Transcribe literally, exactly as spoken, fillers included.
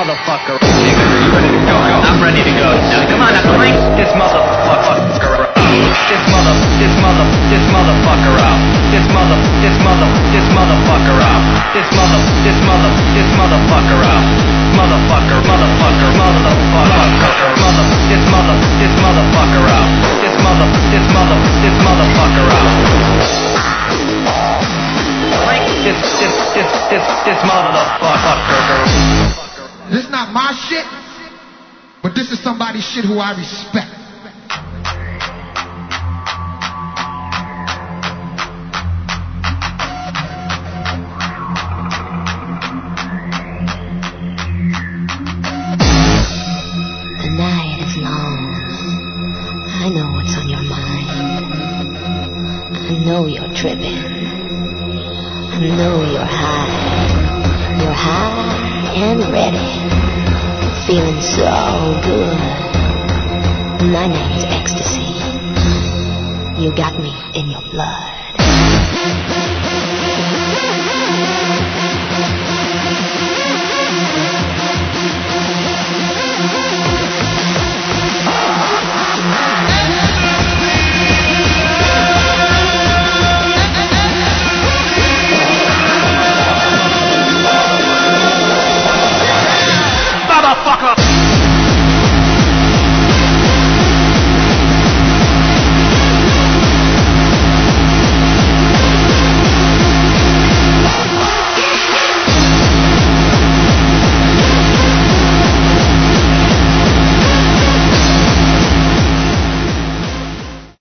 motherfucker. You ready to go? I'm ready to go. Now come on, now crank this motherfucker. This mother, this mother, this motherfucker out. This mother, this mother, this motherfucker out. This mother, this mother, this motherfucker out. Motherfucker, motherfucker, motherfucker, mother, this mother, this motherfucker out. This mother, this mother, this motherfucker out. This, this, this, this, this motherfucker. This is not my shit, but this is somebody's shit who I respect. The night is long. I know what's on your mind. I know you're tripping. I know you're high. You're high and ready. Feeling so good. My name's Ecstasy. You got me in your blood.